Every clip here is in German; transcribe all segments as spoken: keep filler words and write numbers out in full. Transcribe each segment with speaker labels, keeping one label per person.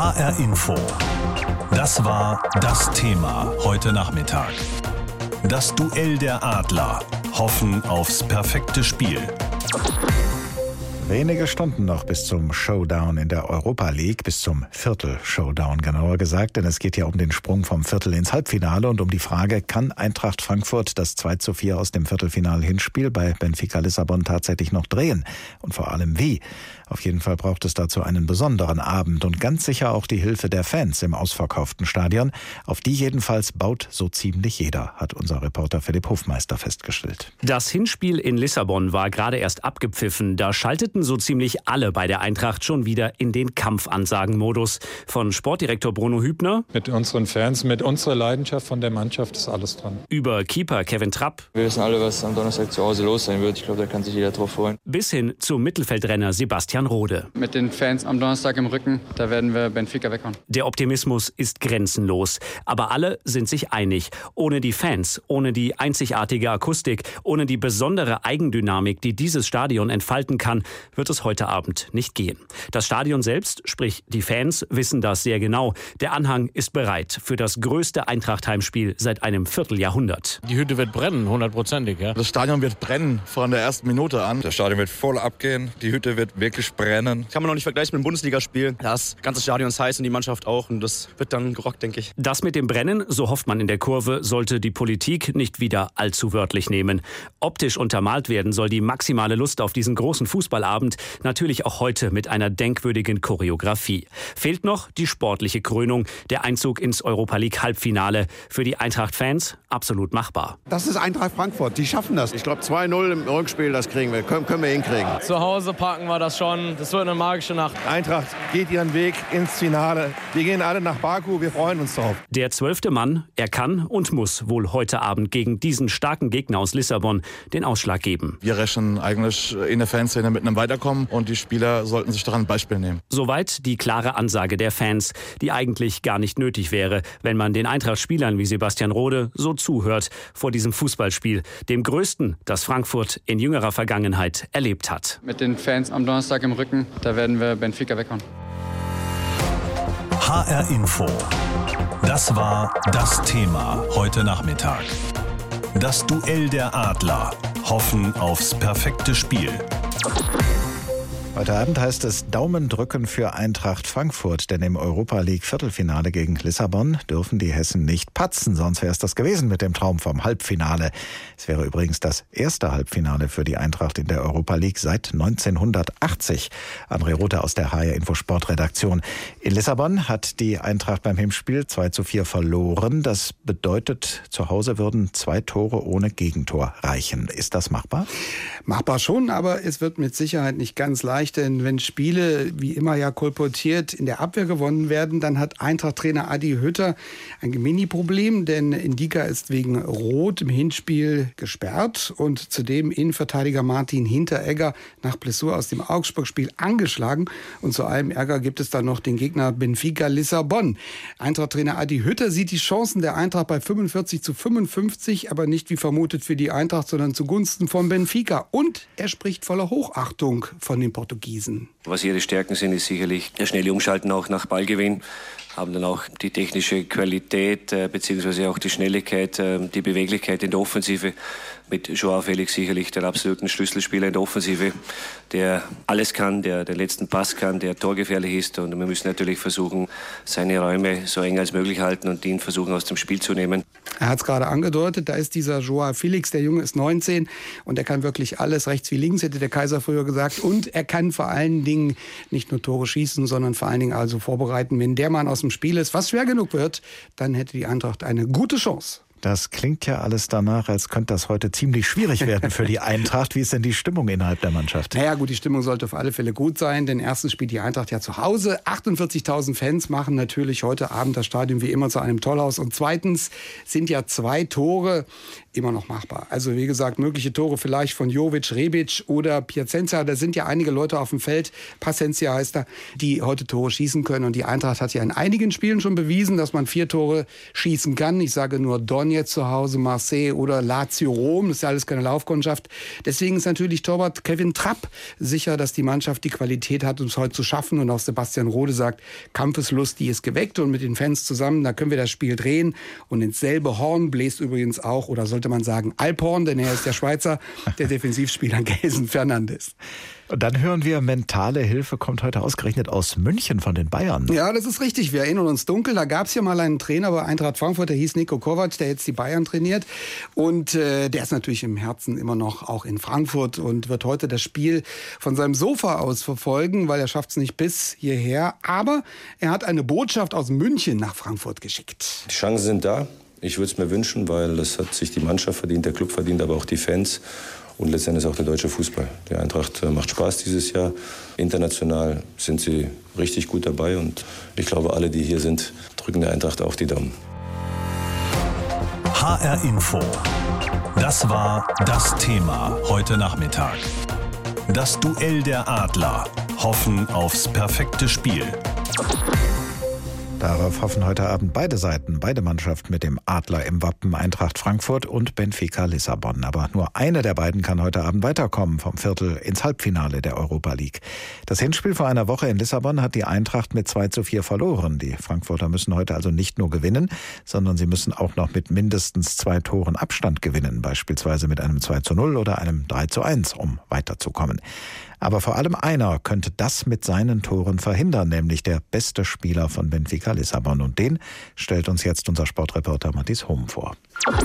Speaker 1: H R Info. Das war das Thema heute Nachmittag. Das Duell der Adler. Hoffen aufs perfekte Spiel.
Speaker 2: Wenige Stunden noch bis zum Showdown in der Europa League, bis zum Viertel-Showdown genauer gesagt, denn es geht ja um den Sprung vom Viertel ins Halbfinale und um die Frage, kann Eintracht Frankfurt das zwei zu vier aus dem Viertelfinal-Hinspiel bei Benfica Lissabon tatsächlich noch drehen? Und vor allem wie? Auf jeden Fall braucht es dazu einen besonderen Abend und ganz sicher auch die Hilfe der Fans im ausverkauften Stadion. Auf die jedenfalls baut so ziemlich jeder, hat unser Reporter Philipp Hofmeister festgestellt.
Speaker 3: Das Hinspiel in Lissabon war gerade erst abgepfiffen. Da schalteten so ziemlich alle bei der Eintracht schon wieder in den Kampfansagen-Modus. Von Sportdirektor Bruno Hübner.
Speaker 4: Mit unseren Fans, mit unserer Leidenschaft von der Mannschaft ist alles dran.
Speaker 3: Über Keeper Kevin Trapp.
Speaker 5: Wir wissen alle, was am Donnerstag zu Hause los sein wird. Ich glaube, da kann sich jeder drauf freuen.
Speaker 3: Bis hin zum Mittelfeldrenner Sebastian Rode.
Speaker 6: Mit den Fans am Donnerstag im Rücken, da werden wir Benfica weghauen.
Speaker 3: Der Optimismus ist grenzenlos. Aber alle sind sich einig. Ohne die Fans, ohne die einzigartige Akustik, ohne die besondere Eigendynamik, die dieses Stadion entfalten kann, wird es heute Abend nicht gehen. Das Stadion selbst, sprich die Fans, wissen das sehr genau. Der Anhang ist bereit für das größte Eintracht-Heimspiel seit einem Vierteljahrhundert.
Speaker 7: Die Hütte wird brennen, hundertprozentig. Ja.
Speaker 8: Das Stadion wird brennen von der ersten Minute an.
Speaker 9: Das Stadion wird voll abgehen, die Hütte wird wirklich brennen.
Speaker 10: Kann man noch nicht vergleichen mit dem Bundesligaspiel. Das ganze Stadion ist heiß und die Mannschaft auch und das wird dann gerockt, denke ich.
Speaker 3: Das mit dem Brennen, so hofft man in der Kurve, sollte die Politik nicht wieder allzu wörtlich nehmen. Optisch untermalt werden soll die maximale Lust auf diesen großen Fußballabend, natürlich auch heute mit einer denkwürdigen Choreografie. Fehlt noch die sportliche Krönung, der Einzug ins Europa League Halbfinale. Für die Eintracht-Fans absolut machbar.
Speaker 11: Das ist Eintracht Frankfurt, die schaffen das. Ich glaube zwei null im Rückspiel, das kriegen wir, können, können wir hinkriegen.
Speaker 12: Zu Hause packen wir das schon, das wird eine magische Nacht.
Speaker 13: Eintracht geht ihren Weg ins Finale. Wir gehen alle nach Baku, wir freuen uns drauf.
Speaker 3: Der zwölfte Mann, er kann und muss wohl heute Abend gegen diesen starken Gegner aus Lissabon den Ausschlag geben.
Speaker 8: Wir rechnen eigentlich in der Fanszene mit einem Weiterkommen und die Spieler sollten sich daran ein Beispiel nehmen.
Speaker 3: Soweit die klare Ansage der Fans, die eigentlich gar nicht nötig wäre, wenn man den Eintracht-Spielern wie Sebastian Rode so zuhört vor diesem Fußballspiel, dem größten, das Frankfurt in jüngerer Vergangenheit erlebt hat.
Speaker 6: Mit den Fans am Donnerstag im Rücken, da werden wir Benfica weghauen.
Speaker 1: H R Info. Das war das Thema heute Nachmittag. Das Duell der Adler. Hoffen aufs perfekte Spiel.
Speaker 2: Heute Abend heißt es Daumen drücken für Eintracht Frankfurt, denn im Europa League Viertelfinale gegen Lissabon dürfen die Hessen nicht patzen, sonst wäre es das gewesen mit dem Traum vom Halbfinale. Es wäre übrigens das erste Halbfinale für die Eintracht in der Europa League seit neunzehnhundertachtzig. André Rothe aus der H R Info Sportredaktion. In Lissabon hat die Eintracht beim Hinspiel zwei zu vier verloren. Das bedeutet, zu Hause würden zwei Tore ohne Gegentor reichen. Ist das machbar?
Speaker 14: Machbar schon, aber es wird mit Sicherheit nicht ganz leicht. Denn wenn Spiele, wie immer ja kolportiert, in der Abwehr gewonnen werden, dann hat Eintracht-Trainer Adi Hütter ein Mini-Problem, denn Ndicka ist wegen Rot im Hinspiel gesperrt und zudem Innenverteidiger Martin Hinteregger nach Blessur aus dem Augsburg-Spiel angeschlagen. Und zu allem Ärger gibt es dann noch den Gegner Benfica Lissabon. Eintracht-Trainer Adi Hütter sieht die Chancen der Eintracht bei fünfundvierzig zu fünfundfünfzig, aber nicht wie vermutet für die Eintracht, sondern zugunsten von Benfica. Und er spricht voller Hochachtung von den Portugiesen.
Speaker 15: Was ihre Stärken sind, ist sicherlich das schnelle Umschalten auch nach Ballgewinn. Haben dann auch die technische Qualität äh, beziehungsweise auch die Schnelligkeit, äh, die Beweglichkeit in der Offensive. Mit Joao Felix sicherlich der absoluten Schlüsselspieler in der Offensive, der alles kann, der den letzten Pass kann, der torgefährlich ist. Und wir müssen natürlich versuchen, seine Räume so eng als möglich halten und ihn versuchen aus dem Spiel zu nehmen.
Speaker 14: Er hat es gerade angedeutet, da ist dieser Joao Felix, der Junge ist neunzehn und er kann wirklich alles, rechts wie links, hätte der Kaiser früher gesagt. Und er kann vor allen Dingen nicht nur Tore schießen, sondern vor allen Dingen also vorbereiten. Wenn der Mann aus dem Spiel ist, was schwer genug wird, dann hätte die Eintracht eine gute Chance.
Speaker 2: Das klingt ja alles danach, als könnte das heute ziemlich schwierig werden für die Eintracht. Wie ist denn die Stimmung innerhalb der Mannschaft?
Speaker 14: Naja gut, die Stimmung sollte auf alle Fälle gut sein, denn erstens spielt die Eintracht ja zu Hause. achtundvierzigtausend Fans machen natürlich heute Abend das Stadion wie immer zu einem Tollhaus. Und zweitens sind ja zwei Tore immer noch machbar. Also wie gesagt, mögliche Tore vielleicht von Jovic, Rebic oder Piacenza. Da sind ja einige Leute auf dem Feld, Pacencia heißt er, die heute Tore schießen können. Und die Eintracht hat ja in einigen Spielen schon bewiesen, dass man vier Tore schießen kann. Ich sage nur Donny Bologna zu Hause, Marseille oder Lazio Rom. Das ist ja alles keine Laufkundschaft. Deswegen ist natürlich Torwart Kevin Trapp sicher, dass die Mannschaft die Qualität hat, um es heute zu schaffen. Und auch Sebastian Rode sagt, Kampfeslust, die ist geweckt. Und mit den Fans zusammen, da können wir das Spiel drehen. Und ins selbe Horn bläst übrigens auch, oder sollte man sagen, Alphorn, denn er ist der Schweizer, der Defensivspieler Gelson Fernandes.
Speaker 2: Und dann hören wir, mentale Hilfe kommt heute ausgerechnet aus München von den Bayern.
Speaker 14: Ja, das ist richtig. Wir erinnern uns dunkel. Da gab es ja mal einen Trainer bei Eintracht Frankfurt, der hieß Niko Kovac, der jetzt die Bayern trainiert. Und äh, der ist natürlich im Herzen immer noch auch in Frankfurt und wird heute das Spiel von seinem Sofa aus verfolgen, weil er schafft es nicht bis hierher. Aber er hat eine Botschaft aus München nach Frankfurt geschickt.
Speaker 16: Die Chancen sind da. Ich würde es mir wünschen, weil das hat sich die Mannschaft verdient, der Club verdient, aber auch die Fans. Und letztendlich auch der deutsche Fußball. Die Eintracht macht Spaß dieses Jahr. International sind sie richtig gut dabei. Und ich glaube, alle, die hier sind, drücken der Eintracht auch die Daumen.
Speaker 1: H R Info. Das war das Thema heute Nachmittag. Das Duell der Adler. Hoffen aufs perfekte Spiel.
Speaker 2: Darauf hoffen heute Abend beide Seiten, beide Mannschaften mit dem Adler im Wappen, Eintracht Frankfurt und Benfica Lissabon. Aber nur eine der beiden kann heute Abend weiterkommen vom Viertel ins Halbfinale der Europa League. Das Hinspiel vor einer Woche in Lissabon hat die Eintracht mit zwei zu vier verloren. Die Frankfurter müssen heute also nicht nur gewinnen, sondern sie müssen auch noch mit mindestens zwei Toren Abstand gewinnen, beispielsweise mit einem zwei zu null oder einem drei zu eins, um weiterzukommen. Aber vor allem einer könnte das mit seinen Toren verhindern, nämlich der beste Spieler von Benfica Lissabon. Und den stellt uns jetzt unser Sportreporter Matthias Hohm vor.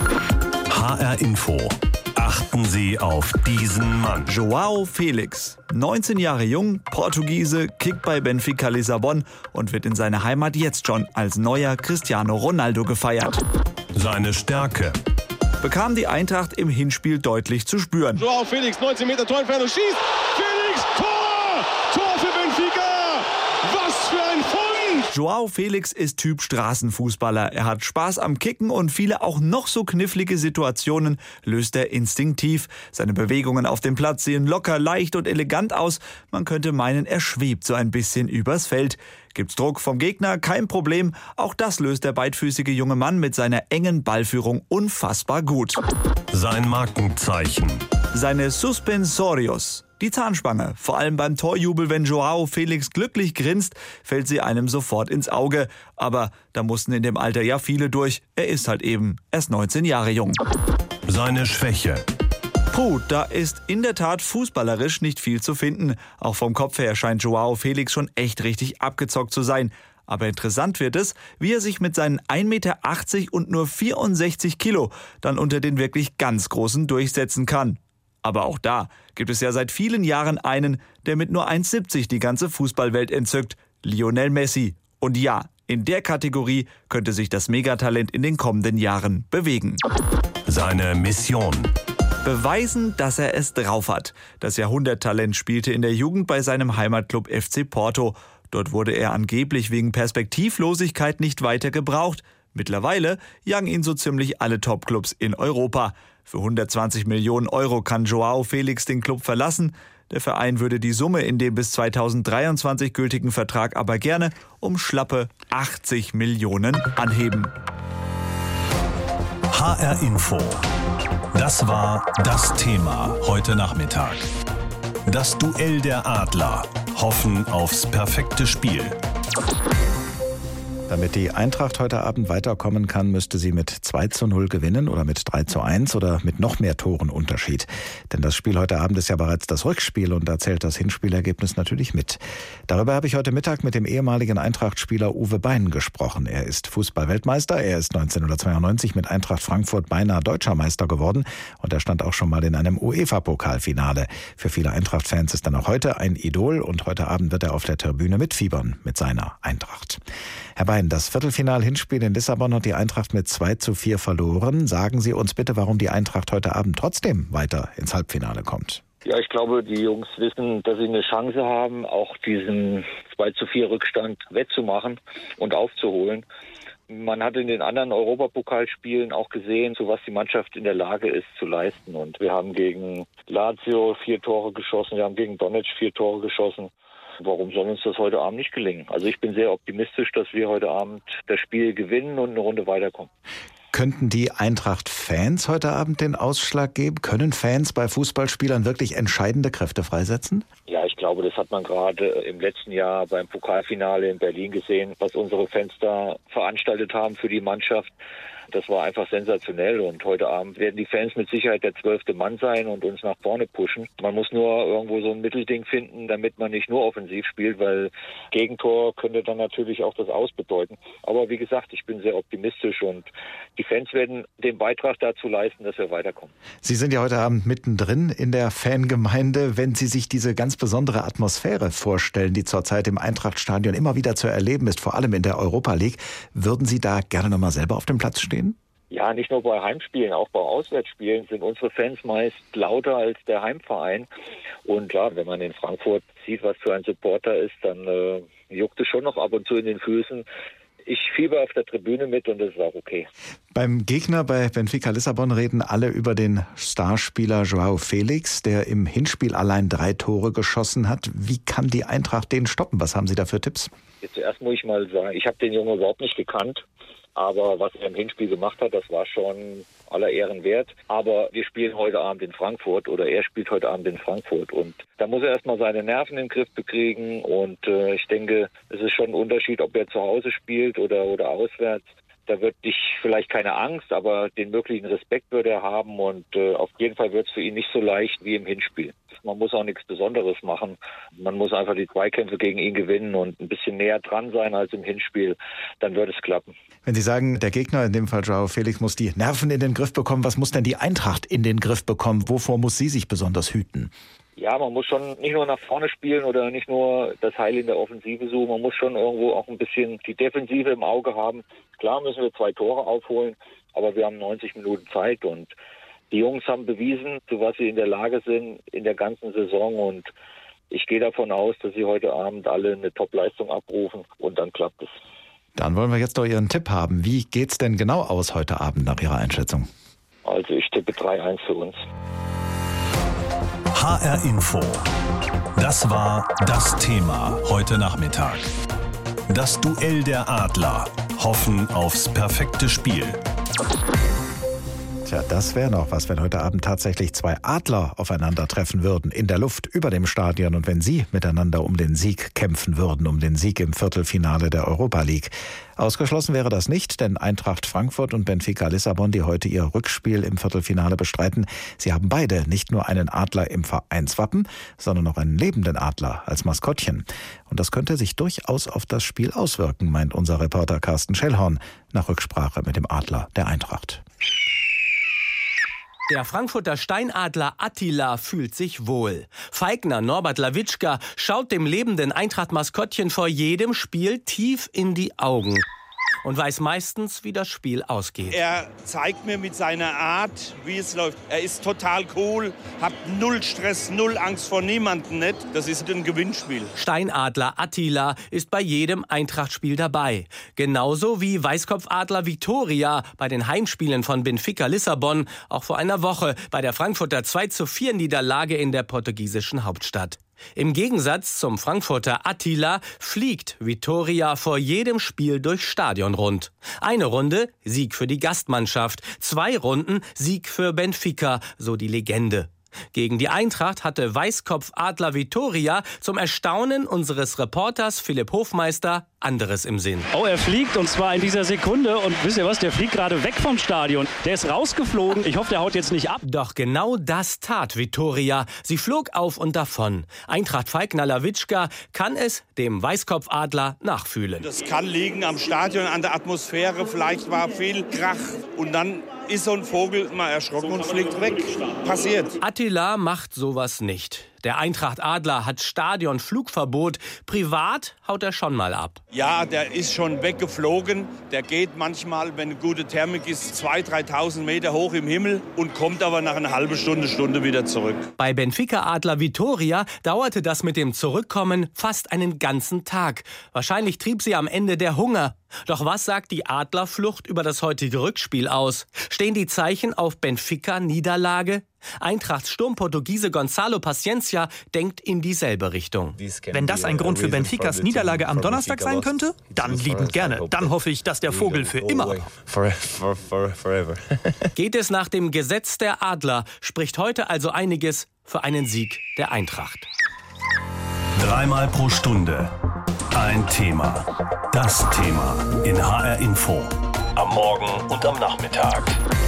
Speaker 1: H R Info. Achten Sie auf diesen Mann.
Speaker 17: João Felix, neunzehn Jahre jung, Portugiese, kickt bei Benfica Lissabon und wird in seiner Heimat jetzt schon als neuer Cristiano Ronaldo gefeiert.
Speaker 1: Seine Stärke.
Speaker 17: Bekam die Eintracht im Hinspiel deutlich zu spüren.
Speaker 18: João Felix, neunzehn Meter Torentfernung, schießt! Felix, Tor! Tor für Benfica! Was für ein Fund!
Speaker 17: João Felix ist Typ Straßenfußballer. Er hat Spaß am Kicken und viele auch noch so knifflige Situationen löst er instinktiv. Seine Bewegungen auf dem Platz sehen locker, leicht und elegant aus. Man könnte meinen, er schwebt so ein bisschen übers Feld. Gibt's Druck vom Gegner? Kein Problem. Auch das löst der beidfüßige junge Mann mit seiner engen Ballführung unfassbar gut.
Speaker 1: Sein Markenzeichen.
Speaker 17: Seine Suspensorios. Die Zahnspange. Vor allem beim Torjubel, wenn João Felix glücklich grinst, fällt sie einem sofort ins Auge. Aber da mussten in dem Alter ja viele durch. Er ist halt eben erst neunzehn Jahre jung.
Speaker 1: Seine Schwäche.
Speaker 17: Puh, da ist in der Tat fußballerisch nicht viel zu finden. Auch vom Kopf her scheint João Felix schon echt richtig abgezockt zu sein. Aber interessant wird es, wie er sich mit seinen ein Meter achtzig und nur vierundsechzig Kilo dann unter den wirklich ganz Großen durchsetzen kann. Aber auch da gibt es ja seit vielen Jahren einen, der mit nur eins siebzig die ganze Fußballwelt entzückt, Lionel Messi. Und ja, in der Kategorie könnte sich das Megatalent in den kommenden Jahren bewegen.
Speaker 1: Seine Mission.
Speaker 17: Beweisen, dass er es drauf hat. Das Jahrhunderttalent spielte in der Jugend bei seinem Heimatclub F C Porto. Dort wurde er angeblich wegen Perspektivlosigkeit nicht weiter gebraucht. Mittlerweile jagen ihn so ziemlich alle Topclubs in Europa. Für hundertzwanzig Millionen Euro kann João Felix den Club verlassen. Der Verein würde die Summe in dem bis zweitausenddreiundzwanzig gültigen Vertrag aber gerne um schlappe achtzig Millionen anheben.
Speaker 1: H R Info. Das war das Thema heute Nachmittag. Das Duell der Adler. Hoffen aufs perfekte Spiel.
Speaker 2: Damit die Eintracht heute Abend weiterkommen kann, müsste sie mit zwei zu null gewinnen oder mit drei zu eins oder mit noch mehr Toren Unterschied. Denn das Spiel heute Abend ist ja bereits das Rückspiel und da zählt das Hinspielergebnis natürlich mit. Darüber habe ich heute Mittag mit dem ehemaligen Eintracht-Spieler Uwe Bein gesprochen. Er ist Fußball-Weltmeister, er ist neunzehnhundertzweiundneunzig mit Eintracht Frankfurt beinahe Deutscher Meister geworden und er stand auch schon mal in einem UEFA-Pokalfinale. Für viele Eintracht-Fans ist er noch heute ein Idol und heute Abend wird er auf der Tribüne mitfiebern mit seiner Eintracht. Herr Bein, das Viertelfinal-Hinspiel in Lissabon hat die Eintracht mit zwei zu vier verloren. Sagen Sie uns bitte, warum die Eintracht heute Abend trotzdem weiter ins Halbfinale kommt.
Speaker 19: Ja, ich glaube, die Jungs wissen, dass sie eine Chance haben, auch diesen zwei zu vier Rückstand wettzumachen und aufzuholen. Man hat in den anderen Europapokalspielen auch gesehen, zu was die Mannschaft in der Lage ist zu leisten. Und wir haben gegen Lazio vier Tore geschossen, wir haben gegen Donetsk vier Tore geschossen. Warum soll uns das heute Abend nicht gelingen? Also ich bin sehr optimistisch, dass wir heute Abend das Spiel gewinnen und eine Runde weiterkommen.
Speaker 2: Könnten die Eintracht-Fans heute Abend den Ausschlag geben? Können Fans bei Fußballspielern wirklich entscheidende Kräfte freisetzen?
Speaker 19: Ja, ich glaube, das hat man gerade im letzten Jahr beim Pokalfinale in Berlin gesehen, was unsere Fans da veranstaltet haben für die Mannschaft. Das war einfach sensationell und heute Abend werden die Fans mit Sicherheit der zwölfte Mann sein und uns nach vorne pushen. Man muss nur irgendwo so ein Mittelding finden, damit man nicht nur offensiv spielt, weil Gegentor könnte dann natürlich auch das Aus bedeuten. Aber wie gesagt, ich bin sehr optimistisch und die Fans werden den Beitrag dazu leisten, dass wir weiterkommen.
Speaker 2: Sie sind ja heute Abend mittendrin in der Fangemeinde. Wenn Sie sich diese ganz besondere Atmosphäre vorstellen, die zurzeit im Eintrachtstadion immer wieder zu erleben ist, vor allem in der Europa League, würden Sie da gerne nochmal selber auf dem Platz stehen?
Speaker 19: Ja, nicht nur bei Heimspielen, auch bei Auswärtsspielen sind unsere Fans meist lauter als der Heimverein. Und klar, wenn man in Frankfurt sieht, was für ein Supporter ist, dann äh, juckt es schon noch ab und zu in den Füßen. Ich fieber auf der Tribüne mit und das ist auch okay.
Speaker 2: Beim Gegner bei Benfica Lissabon reden alle über den Starspieler Joao Felix, der im Hinspiel allein drei Tore geschossen hat. Wie kann die Eintracht den stoppen? Was haben Sie da für Tipps?
Speaker 19: Jetzt zuerst muss ich mal sagen, ich habe den Jungen überhaupt nicht gekannt. Aber was er im Hinspiel gemacht hat, das war schon aller Ehren wert. Aber wir spielen heute Abend in Frankfurt oder er spielt heute Abend in Frankfurt. Und da muss er erstmal seine Nerven in den Griff bekriegen. Und äh, ich denke, es ist schon ein Unterschied, ob er zu Hause spielt oder, oder auswärts. Da wird dich vielleicht keine Angst, aber den möglichen Respekt würde er haben. Und äh, auf jeden Fall wird es für ihn nicht so leicht wie im Hinspiel. Man muss auch nichts Besonderes machen. Man muss einfach die Zweikämpfe gegen ihn gewinnen und ein bisschen näher dran sein als im Hinspiel. Dann wird es klappen.
Speaker 2: Wenn Sie sagen, der Gegner, in dem Fall Joao Felix, muss die Nerven in den Griff bekommen, was muss denn die Eintracht in den Griff bekommen? Wovor muss sie sich besonders hüten?
Speaker 19: Ja, man muss schon nicht nur nach vorne spielen oder nicht nur das Heil in der Offensive suchen. Man muss schon irgendwo auch ein bisschen die Defensive im Auge haben. Klar müssen wir zwei Tore aufholen, aber wir haben neunzig Minuten Zeit und die Jungs haben bewiesen, zu was sie in der Lage sind in der ganzen Saison und ich gehe davon aus, dass sie heute Abend alle eine Top-Leistung abrufen und dann klappt es.
Speaker 2: Dann wollen wir jetzt doch Ihren Tipp haben. Wie geht's denn genau aus heute Abend nach Ihrer Einschätzung?
Speaker 19: Also ich tippe drei eins für uns.
Speaker 1: H R Info. Das war das Thema heute Nachmittag. Das Duell der Adler. Hoffen aufs perfekte Spiel.
Speaker 2: Tja, das wäre noch was, wenn heute Abend tatsächlich zwei Adler aufeinandertreffen würden, in der Luft über dem Stadion und wenn sie miteinander um den Sieg kämpfen würden, um den Sieg im Viertelfinale der Europa League. Ausgeschlossen wäre das nicht, denn Eintracht Frankfurt und Benfica Lissabon, die heute ihr Rückspiel im Viertelfinale bestreiten, sie haben beide nicht nur einen Adler im Vereinswappen, sondern auch einen lebenden Adler als Maskottchen. Und das könnte sich durchaus auf das Spiel auswirken, meint unser Reporter Carsten Schellhorn nach Rücksprache mit dem Adler der Eintracht.
Speaker 20: Der Frankfurter Steinadler Attila fühlt sich wohl. Feigner Norbert Lawitschka schaut dem lebenden Eintracht-Maskottchen vor jedem Spiel tief in die Augen und weiß meistens, wie das Spiel ausgeht.
Speaker 21: Er zeigt mir mit seiner Art, wie es läuft. Er ist total cool, hat null Stress, null Angst vor niemandem nicht. Das ist ein Gewinnspiel.
Speaker 20: Steinadler Attila ist bei jedem Eintracht-Spiel dabei. Genauso wie Weißkopfadler Vitória bei den Heimspielen von Benfica Lissabon, auch vor einer Woche bei der Frankfurter zwei zu vier Niederlage in der portugiesischen Hauptstadt. Im Gegensatz zum Frankfurter Attila fliegt Vitória vor jedem Spiel durchs Stadion rund. Eine Runde Sieg für die Gastmannschaft, zwei Runden Sieg für Benfica, so die Legende. Gegen die Eintracht hatte Weißkopfadler Vitória zum Erstaunen unseres Reporters Philipp Hofmeister anderes im Sinn.
Speaker 22: Oh, er fliegt und zwar in dieser Sekunde und wisst ihr was, der fliegt gerade weg vom Stadion. Der ist rausgeflogen, ich hoffe, der haut jetzt nicht ab.
Speaker 20: Doch genau das tat Vitória. Sie flog auf und davon. Eintracht-Feigner Lawitschka kann es dem Weißkopfadler nachfühlen.
Speaker 21: Das kann liegen am Stadion, an der Atmosphäre, vielleicht war viel Krach und dann ist so ein Vogel mal erschrocken und fliegt weg. Passiert.
Speaker 20: Attila macht sowas nicht. Der Eintracht-Adler hat Stadionflugverbot. Privat haut er schon mal ab.
Speaker 21: Ja, der ist schon weggeflogen. Der geht manchmal, wenn eine gute Thermik ist, zweitausend, dreitausend Meter hoch im Himmel und kommt aber nach einer halben Stunde, Stunde wieder zurück.
Speaker 20: Bei Benfica-Adler Vitória dauerte das mit dem Zurückkommen fast einen ganzen Tag. Wahrscheinlich trieb sie am Ende der Hunger. Doch was sagt die Adlerflucht über das heutige Rückspiel aus? Stehen die Zeichen auf Benfica-Niederlage? Eintrachts Sturmportugiese Gonzalo Paciencia denkt in dieselbe Richtung.
Speaker 4: Wenn das ein Grund für Benficas Niederlage am Donnerstag sein könnte, dann liebend gerne. Dann hoffe ich, dass der Vogel für immer...
Speaker 20: Geht es nach dem Gesetz der Adler, spricht heute also einiges für einen Sieg der Eintracht.
Speaker 1: Dreimal pro Stunde ein Thema. Das Thema in H R Info. Am Morgen und am Nachmittag.